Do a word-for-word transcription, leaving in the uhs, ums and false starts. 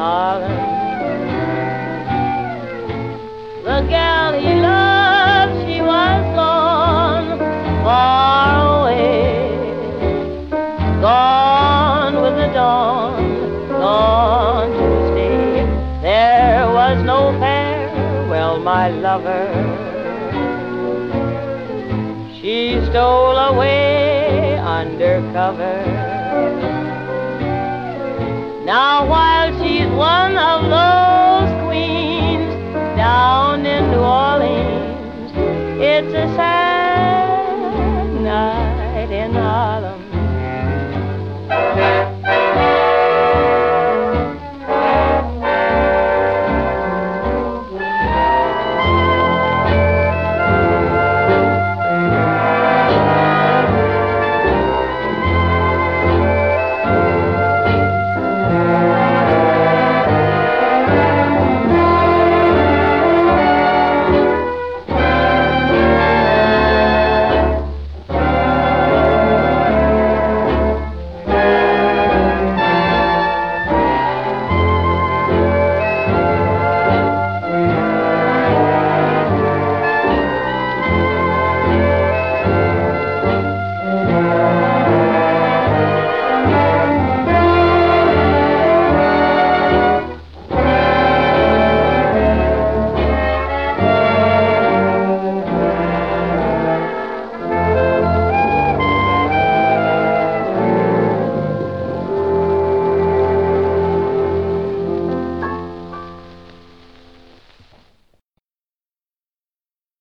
Harlem. The gal he loved, she was gone, far away, gone with the dawn, gone to stay. There was no farewell, my lover. She stole away undercover. Now while she's one of those